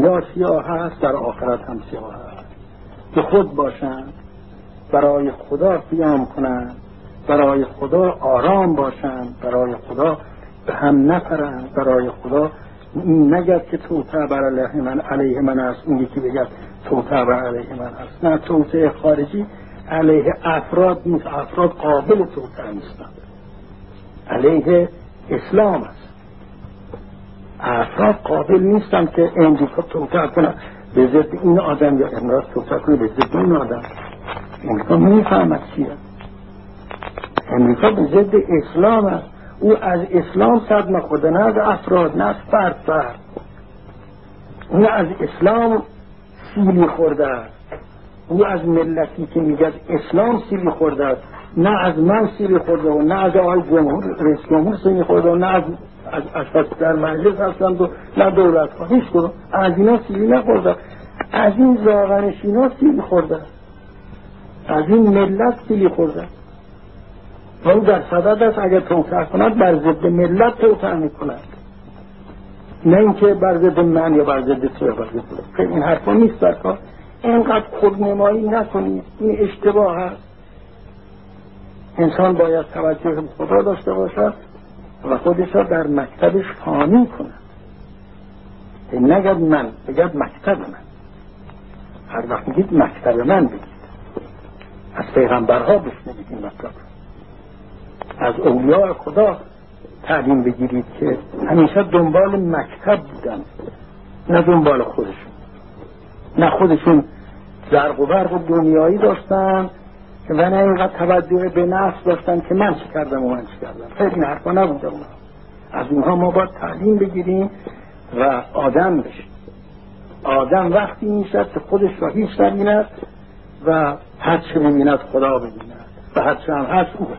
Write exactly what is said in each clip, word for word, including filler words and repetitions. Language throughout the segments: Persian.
دنیا سیاه هست، در آخرت هم سیاه هست. به خود باشند، برای خدا قیام کنند، برای خدا آرام باشند، برای خدا به هم نپرند، برای خدا این نگد که توطئه بر علیه من علیه من است، اون یکی بگد توطئه بر علیه من است. نه، توطئه خارجی علیه افراد نیست، افراد قابل توطئه نیستند، علیه اسلام است. افراد قابل نیستند که امریکا توطئه کنه به ضد این آدم یا امارات توطئه کنه به ضد این آدم. امریکا میفهمد چیه. امریکا به ضد اسلام است. او از اسلام صدمه خورده، نه از افراد، نه از فرد فرد. او از اسلام سیلی خورده است. او از ملتی که میگه اسلام سیلی خورده است، نه از من سیلی خورده و نه از آقای جمهور رئیس جمهور سیلی خورده و نه از از اشخاص در مجلس هستند و نه دولت ها، هیچ کدوم از اینا سیلی نخورده. از این زاغنشینا سیلی خورده، از این ملت سیلی خورده. و او در صدد است اگر توطئه کند بر ضد ملت توطئه میکند، نه اینکه بر ضد من یا بر ضد تو یا بر ضد تو. این حرفا نیست در کار. اینقدر خودنمایی نکنید، این اشتباه هست. انسان باید توجه به خدا داشته باشد و خودش را در مکتبش فانی کند. نگد من، بگد مکتب من. هر وقت میگید مکتب من بگید. از پیغمبرها بشنوید این مطلب. از اولیاء خدا تعلیم بگیرید که همیشه دنبال مکتب بودن، نه دنبال خودشون. نه خودشون زرق و برق و دنیایی داشتن و نه اینقدر توجه به نفس داشتن که من چی کردم و من چی کردم. خیلی این حرفا نبوده اونها. از اونها ما باید تعلیم بگیریم و آدم بشیم. آدم وقتی میشد که خودش را هیچ نبیند و هر چه ببیند خدا ببیند و هر چه هم هست او.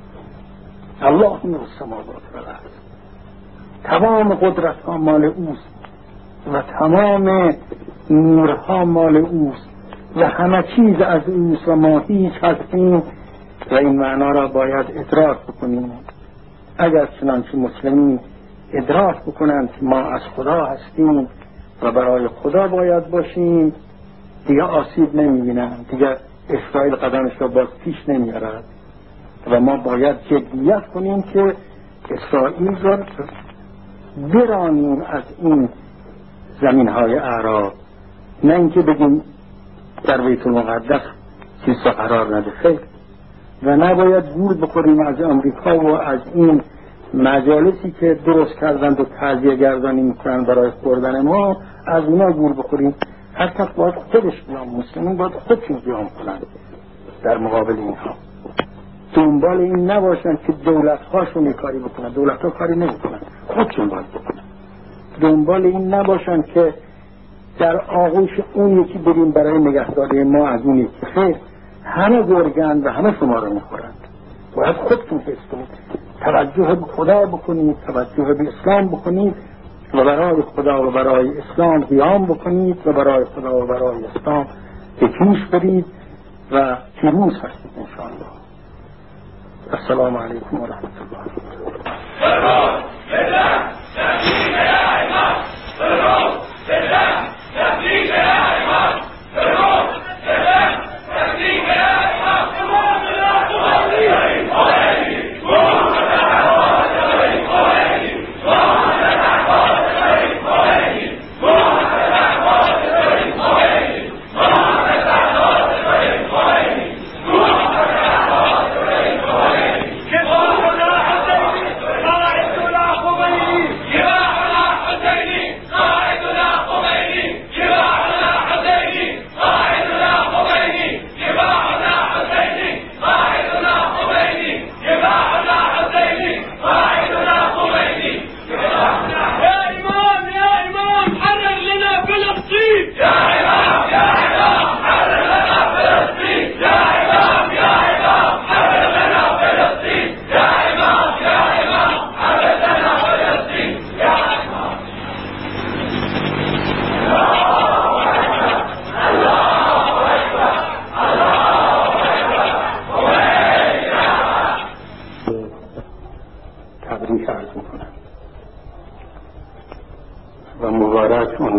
الله نور السماوات والارض. تمام قدرت ها مال اوست و تمام نورها مال اوست و همه چیز از اوست و ما هیچ هستیم و این معنا را باید ادراک بکنیم. اگر چنانچه مسلمین ادراک بکنند که ما از خدا هستیم و برای خدا باید باشیم، دیگه آسیب نمیبینند، دیگه اسرائیل قدمش را باز پیش نمیارد و ما باید جدیت کنیم که اسرائیل را برانیم از این زمین های اعراب، نه اینکه بگیم در بیت المقدس چیزا قرار نده. خیر، و نباید گول بخوریم از امریکا و از این مجالسی که درست کردند و تعزیه گردانی میکنن برای خوردن ما، از اونا گول بخوریم. هر کس باید خودش بیام، مسلمین باید خودشون بیام کنن در مقابل اینها. دنبال این نباشن که دولت هاشون کاری بکنن، دولت ها کاری نمیکنن، خودشون باید بکنن. دنبال این نباشن که در آغوش اون یکی بریم برای نگهداری ما از اون یکی. خیر، همه گرگند و همه شما رو میخورند. باید خودتون حس کنید، توجه به خدا بکنید، توجه به اسلام بکنید و برای خدا و برای اسلام قیام بکنید و برای خدا و برای اسلام به پیش برید و پیروز هستید انشاءالله. السلام علیکم و رحمت Yeah!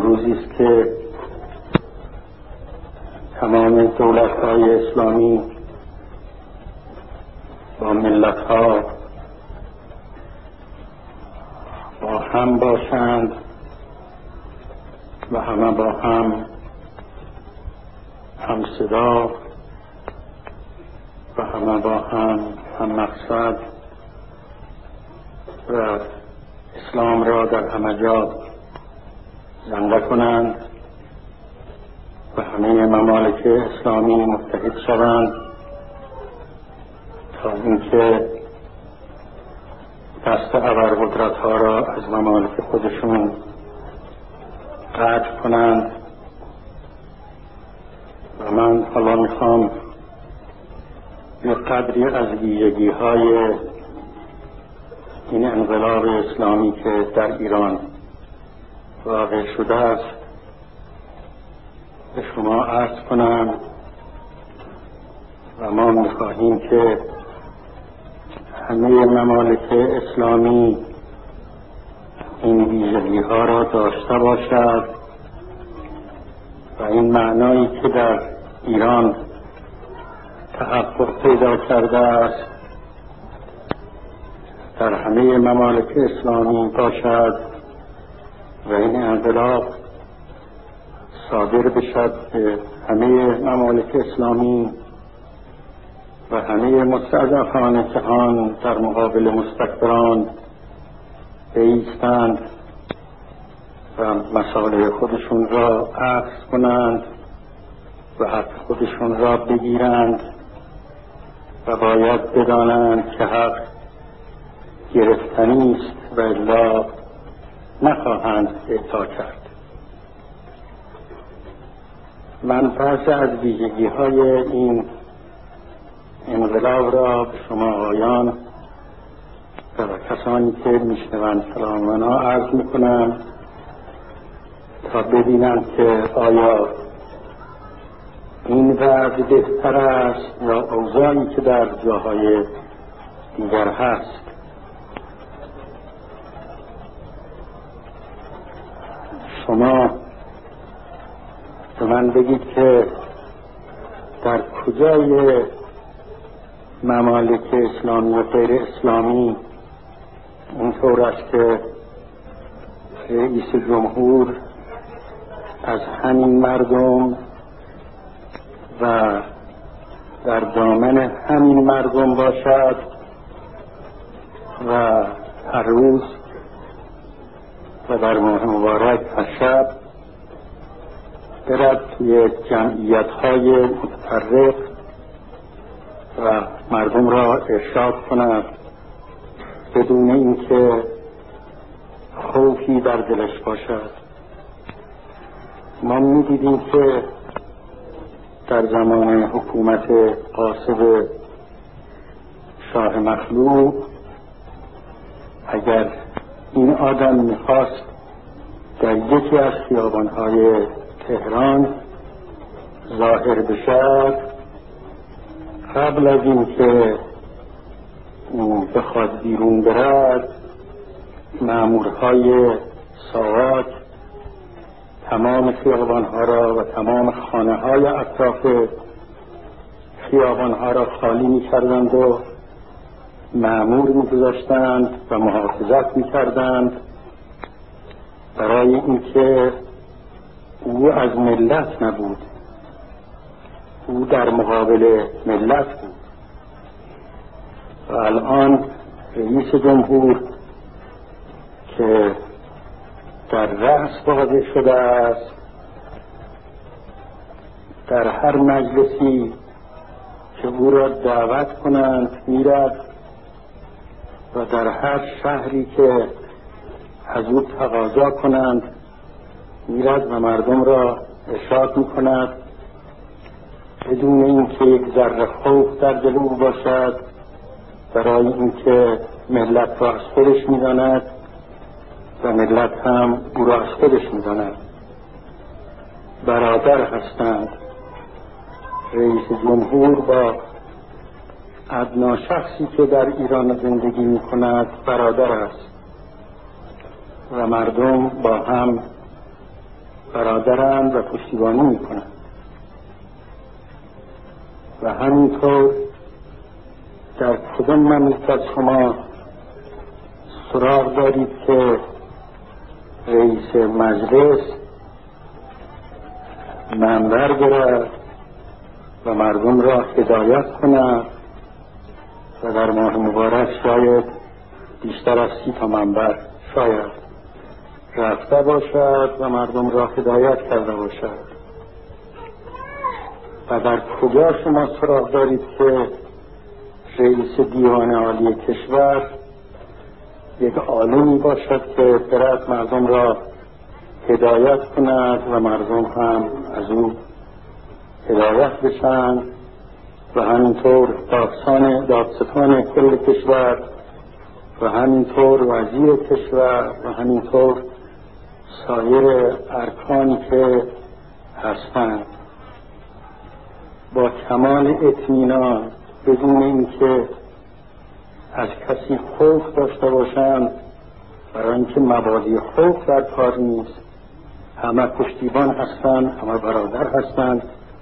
روزی است که تمام دولت‌های اسلامی با ملت‌ها با هم باشند و همه با هم هم صدا و همه با هم هم مقصد و اسلام را در همه جا زنده کنند و همه ممالک اسلامی متحد شوند تا اینکه دست ابرقدرت‌ها را از ممالک خودشون قطع کنند. و من حالا میخوام یه قدری از ویژگی‌های این انقلاب اسلامی که در ایران واقع شده است به شما عرض کنم و ما میخواهیم که همه ممالک اسلامی این ویژگی‌ها را داشته باشد و این معنایی که در ایران تحقق پیدا کرده است در همه ممالک اسلامی باشد و این انقلاب صادر بشد که همه ممالک اسلامی و همه مستضعفان جهان در مقابل مستکبران بایستند و مصالح خودشون را عکس کنند و حق خودشون را بگیرند و باید بدانند که حق گرفتنی است و الا نخواهند اعطا کرد. من بعضی از ویژگی‌های این انقلاب را به شما آقایان و کسانی که میشنوند سلامانا عرض میکنم تا ببینم که آیا این وضع بهتر است یا اوضاعی که در جاهای دیگر هست. شما به من بگید که در کجای ممالک اسلامی و غیر اسلامی اینطور است که رئیس جمهور از همین مردم و در دامن همین مردم باشد و هر روز و در ماه مبارک و شب برد توی جمعیت‌های متفرق و مردم را ارشاد کند بدون اینکه خوفی در دلش باشد. ما می‌دیدیم که در زمان حکومت قاصد شاه مخلوع اگر این آدم می‌خواست در یکی از خیابان‌های تهران ظاهر بشد قبل از اینکه او بخواد بیرون برد مامورهای ساواک تمام خیابان‌ها را و تمام خانه‌های اطراف خیابان‌ها را خالی می‌کردند و مأمور می‌گذاشتند و محافظت می‌کردند برای اینکه او از ملت نبود، او در مقابل ملت بود. و الان رئیس جمهور که در رأس واضح شده است در هر مجلسی که او را دعوت کنند میرد و در هر شهری که از او تقاضا کنند میرد و مردم را ارشاد میکند بدون اینکه یک ذره خوف در دل او باشد برای اینکه ملت را از خودش میداند و ملت هم او را از خودش میداند. برادر هستند. رئیس جمهور با ادنا شخصی که در ایران زندگی میکند برادر است و مردم با هم برادرند و پشتیبانی میکنند. و همینطور در کدام مملکت شما سراغ دارید که رئیس مجلس منبر برد و مردم را هدایت کند و در ماه مبارک شاید بیشتر از سی تا منبر شاید رفته باشد و مردم را هدایت کرده باشد؟ و در کجا شما سراغ دارید که رئیس دیوان عالی کشور یک عالمی باشد که برد مردم را هدایت کند و مردم هم از او هدایت بشن و همینطور دادستان دادستان کل کشور و همینطور وزیر کشور و همینطور سایر ارکانی که هستند با کمال اطمینان بدون اینکه از کسی خوف داشته باشند، برای اینکه مبادی خوف در کار نیست، همه پشتیبان هستند، همه برادر هستند.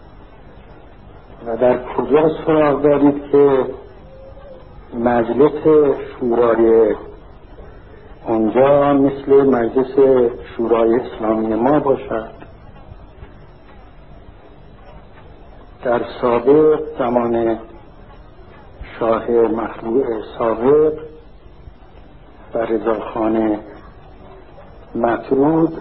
و در کجا سراغ دارید که مجلس شورای اونجا مثل مجلس شورای اسلامی ما باشد؟ در سابق زمان شاه مخلوع سابق و رضاخان مطرود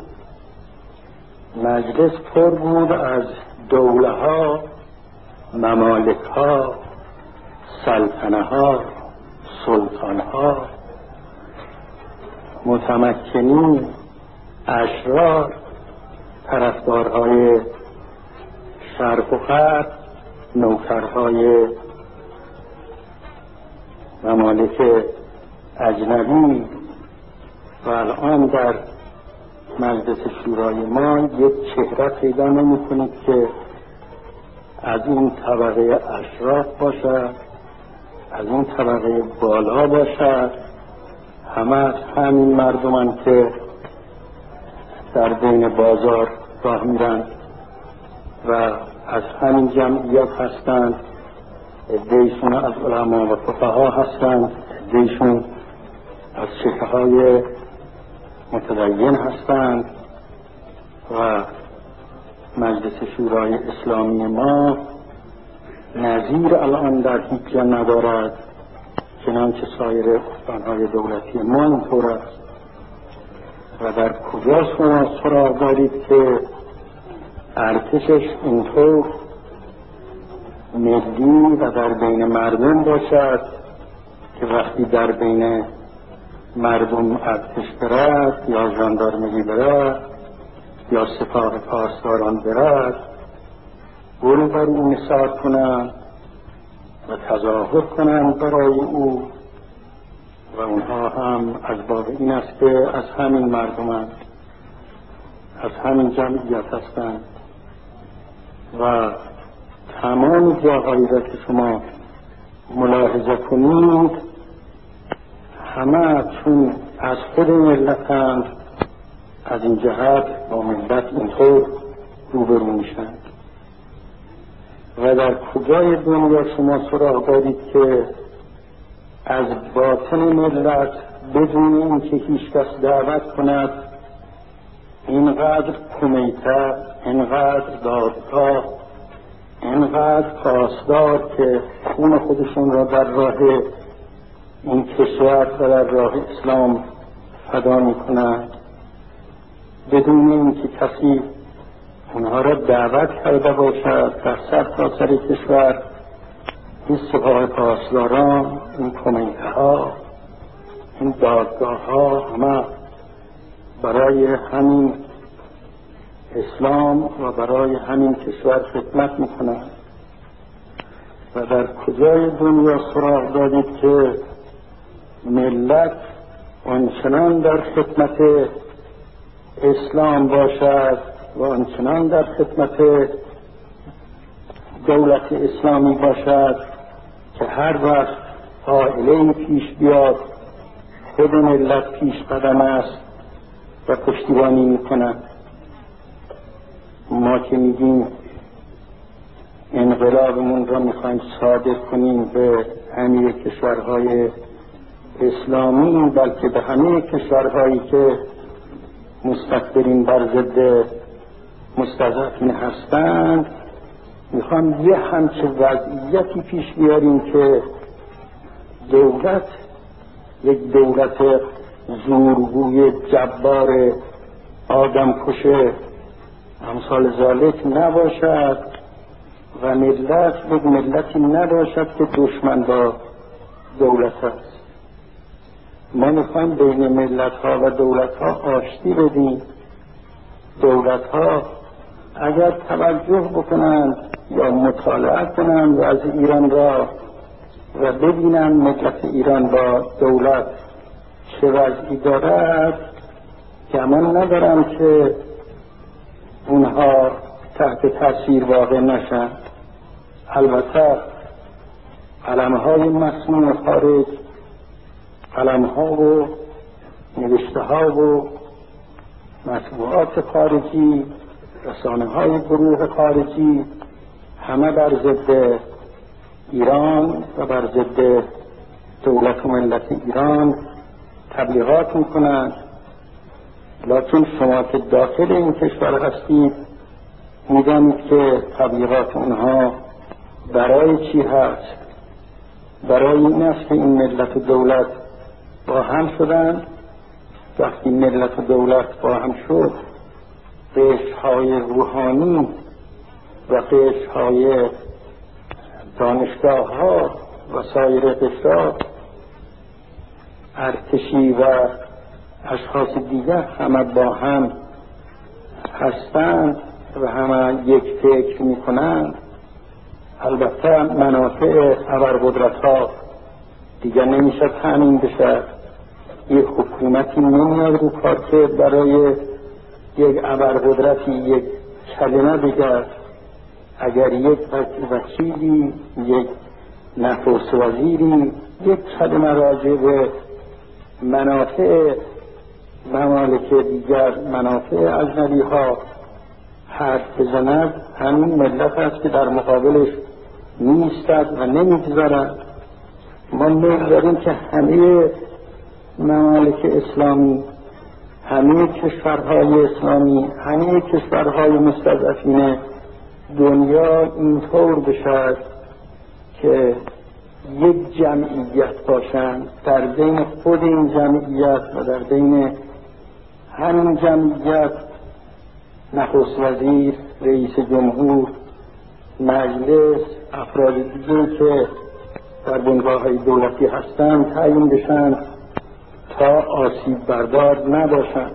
مجلس پر بود از دوله ها، ممالک ها، سلطنه ها، سلطان ها، متمکنین، اشرار، طرفدارهای شرق و غرب، نوکرهای ممالک اجنبی. و الان در مجلس شورای ما یک چهره پیدا نمی کنید که از این طبقه اشراف باشد، از این طبقه بالا باشد. همه از همین مردمان که در بین بازار راه میرند و از همین جمعیت هستند. عده‌ایشون از علما و فقها هستند، عده‌ایشون از شیخ‌های متدین هستند. و مجلس شورای اسلامی ما نظیر الان در هیچ جا ندارد، چنانچه سایر استانهای دولتی ما اینطور است. و در کجا شما سراغ دارید که ارتشش اینطور ملی و در بین مردم باشد که وقتی در بین مردم ارتش برد یا ژاندارمری برد یا سپاه پاسداران برد گل بر او نثار کنند و تظاهر کنند برای او. و اونها هم از باب این است که از همین مردمند، از همین جمعیت هستند. و تمام جاهایی را که شما ملاحظه کنید همه چون از خود ملتند، از این جهت با ملت اینطور روبرو میشند. و در کجای دنیا شما سراغ دارید که از باطن ملت بدون اینکه هیچ کس دعوت کند اینقدر کمیته، اینقدر دادگاه، اینقدر پاسدار که خون خودشون را در راه این کشور و در راه اسلام فدا می کنند بدون اینکه کسی اونها را دعوت کرده باشد. در سرتاسر کشور این سپاه پاسداران، این کمیته ها، این دادگاه ها همه برای همین اسلام و برای همین کشور خدمت میکنند. و در کجای دنیا سراغ دارید که ملت آنچنان در خدمت اسلام باشد و آنچنان در خدمت دولت اسلامی باشد که هر وقت حائله پیش بیاد خود ملت پیش قدم است و پشتیبانی میکنند. ما که میگیم انقلابمون را میخوایم صادر کنیم به همه کشورهای اسلامی، بلکه به همه کشورهایی که مستکبرین بر ضد مستضعفین هستند، میخوام یه همچه وضعیتی پیش بیاریم که دولت یک دولت زورگوی جبار آدم کشه امثال ذالک نباشد و ملت یک ملتی نباشد که دشمن با دولت است. ما میخوایم بین ملت ها و دولت ها آشتی بدیم. دولت ها اگر توجه بکنند یا مطالعه کنند و از ایران را و ببینند ملت ایران با دولت چه وضعی دارد، گمان ندارم که اونها تحت تاثیر واقع نشن. البته قلم‌های مسموم خارج، قلم‌ها و نوشته‌ها و مطبوعات خارجی، رسانه‌های گروه خارجی، همه بر ضد ایران و بر ضد دولت و ملت ایران تبلیغات میکنند. لکن شما که داخل این کشور هستید میدانید که تبلیغات اونها برای چی هست؟ برای این است که این ملت و دولت با هم شدند. وقتی ملت و دولت با هم شد، قشرهای روحانی و قشرهای دانشگاه ها و سایر قشرها، ارتشی و اشخاص دیگر همه با هم هستند و همه یک فکر می کنند. البته منافع ابرقدرت ها دیگر نمیشه تامین بشه. یک حکومتی نمیاد رو کار که برای یک ابرقدرتی یک کلمه بگه. اگر یک وکیلی، یک نخست وزیری یک کلمه راجع به منافع ممالک دیگر، منافع اجنبی ها حرف بزند، همین ملت است که در مقابلش نیستد و نمیگذارد. ما می‌داریم که همه ممالک اسلامی، همه کشورهای اسلامی، همه کشورهای مستضعفین دنیا اینطور بشد که یک جمعیت باشند. در بین خود این جمعیت و در بین همین جمعیت نخست وزیر، رئیس جمهور، مجلس، افراد دیگه که در بنگاه‌های دولتی هستند تعیین بشن تا آسیب بردار نباشند.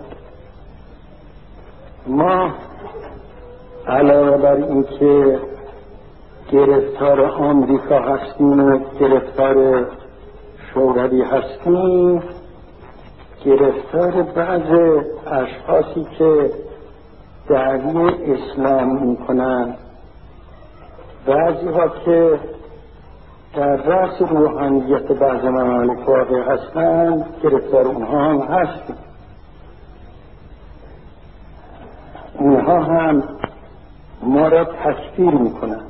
ما علاوه بر این که گرفتار آمریکا هستیم و گرفتار شوروی هستیم، گرفتار بعض اشخاصی که دعوی اسلام میکنند، بعضی ها که در رأس روحانیت بعض ممالک واقع هستند، گرفتار اونها هم هستیم. اونها هم ما را تکفیر میکنند.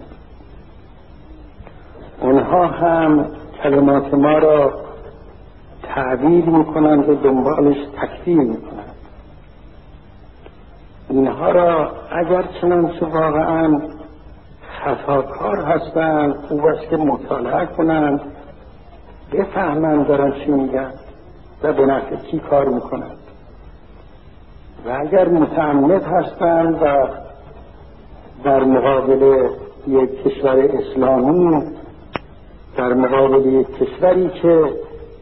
اونها هم کلمات ما را تعبیر میکنند و دنبالش تکفیر میکنند. اینها را اگر چنانچه واقعا خطاکار هستند، خوب است که مطالعه کنند، بفهمند دارن چی میگن و به نفع کی کار میکنند. و اگر متعمد هستند و در مقابل یک کشور اسلامی، در مقابل یک کشوری که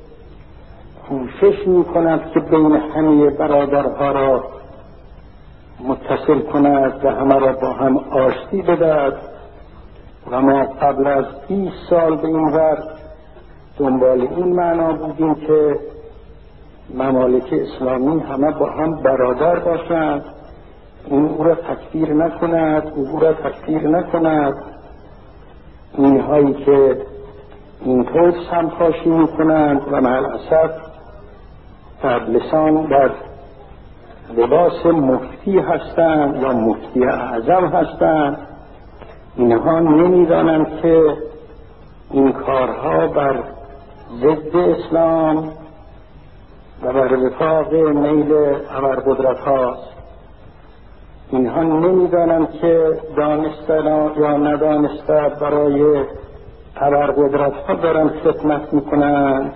کوشش میکند که بین همه برادرها را متصل کند و همه را با هم آشتی بدهد، و ما قبل از بیست سال به این ور دنبال این معنا بودیم که ممالک اسلامی همه با هم برادر باشند، این او را تکفیر نکند، او را تکفیر نکند. اینهایی که اینطور سمپاشی میکنند و مع الاسف در لسان در لباس مفتی هستند یا مفتی اعظم هستند، اینها نمیدانند که این کارها بر ضد اسلام و بر وفاق میل ابرقدرت هاست. اینها نمیدانند که دانسته یا ندانسته برای ابرقدرت ها دارند خدمت میکنند.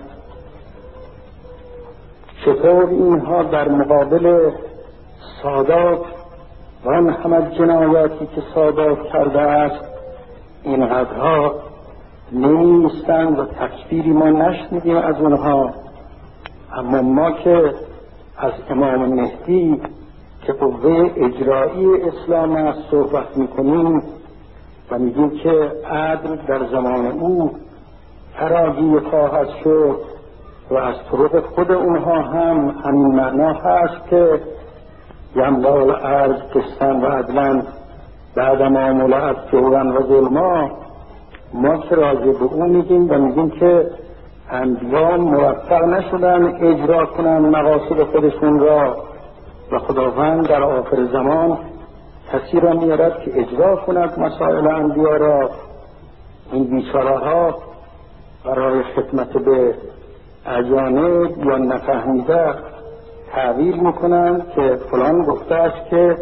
چطور اینها در مقابل سادات و آن همه جنایاتی که سادات کرده است اینقدرها نمیستند و تکفیری ما نشنیدیم از اونها. اما ما که از امام مهدی که قوه اجرایی اسلام است صحبت میکنیم و میگیم که عدل در زمان او فراگیر خواهد شد و از طرق خود اونها هم همین معنا هست که یملال ارض قسطن و عدلن بعدما ملعب جورن و ظلما. ما که راجع به اون میگیم و میگیم که انبیا موفق نشدن اجرا کنن مقاصد خودشون را و خداوند در آخر زمان کسی را میارد که اجرا کند مسائل انبیا را. این بیچاره ها برای خدمت به اجانب یا نفهمیده تعبیر میکنند که فلان گفته است که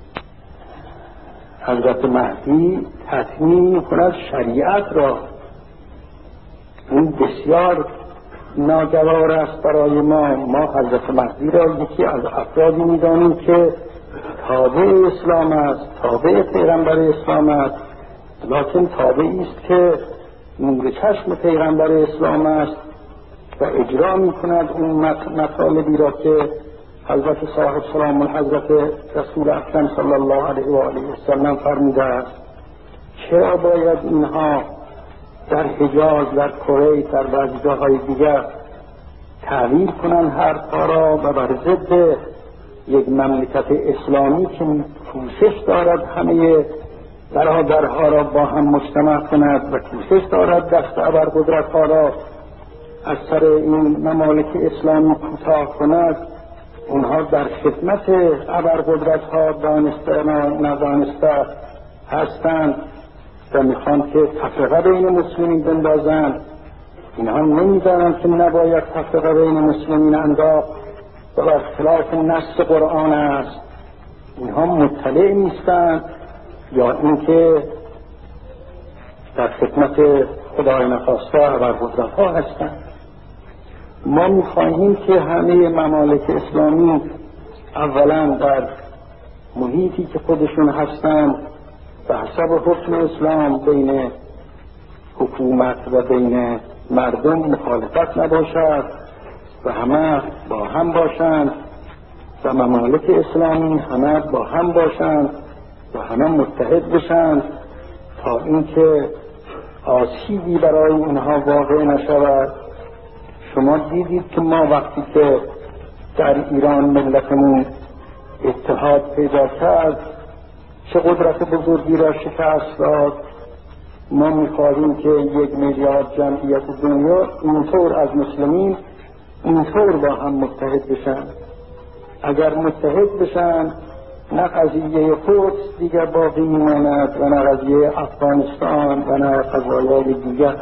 حضرت مهدی تطمیع میکند شریعت را. این بسیار ناگوار است برای ما. ما حضرت مهدی را یکی از افرادی میدانیم که تابع اسلام است، تابع پیغمبر اسلام است، لکن تابعی است که نور چشم پیغمبر اسلام است و اجرا میکند اون مطالبی را که حضرت صاحب سلام الحضرت رسول اکرم صلی الله علیه و آله و سلم فرموده است. چرا باید اینها در حجاز، در کویت، در بعضی جاهای دیگر تعبیر کنند حرفها را و بر ضد یک مملکت اسلامی که کوشش دارد همه برادرها را با هم مجتمع کند و کوشش دارد دست ابرقدرت‌ها را از سر این ممالک اسلامی کوتاه کند. اونها در خدمت ابرقدرت‌ها دانسته ندانسته هستند و میخوان که تفرقه بین مسلمین بندازند. اینها نمیدانند که نباید تفرقه بین مسلمین انداخت و بر خلاف نص قرآن است. اینها مطلع نیستند یا اینکه در خدمت خدای نخواسته ابرقدرت‌ها هستند. ما میخواهیم که همه ممالک اسلامی اولا در محیطی که خودشون هستند به حسب حکم اسلام بین حکومت و بین مردم مخالفت نباشد و همه با هم باشند و ممالک اسلامی همه با هم باشند و همه متحد بشند تا اینکه آسیبی برای اینها واقع نشود. شما دیدید که ما وقتی که در ایران ملتمون اتحاد پیدا کرد چه قدرت بزرگی را شکست داد. ما می‌خواهیم که یک میلیارد جمعیت دنیا اینطور از مسلمین اینطور با هم متحد بشن. اگر متحد بشن نه قضیه قدس دیگر باقی میماند و نه قضیه افغانستان و نه قضایای دیگر.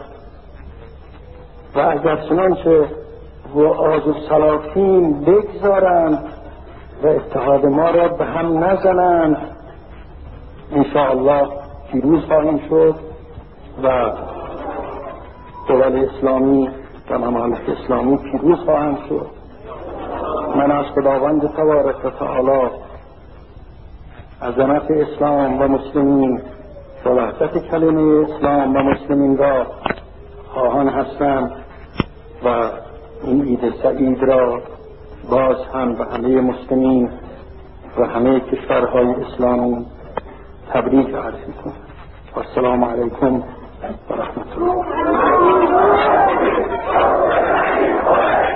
و اگر چنانچه وعاظ و سلاطین بگذارند و اتحاد ما را به هم نزنند انشاءالله پیروز خواهیم شد و دول اسلامی و ممالک اسلامی پیروز خواهند شد. من از خداوند تبارک و تعالی عظمت اسلام و مسلمین و وحدت کلمه اسلام و مسلمین را خواهان هستم و این عید سعید را باز هم به همه مسلمین و همه کشورهای اسلامی تبریک عرض می‌کنم. السلام علیکم و رحمت الله.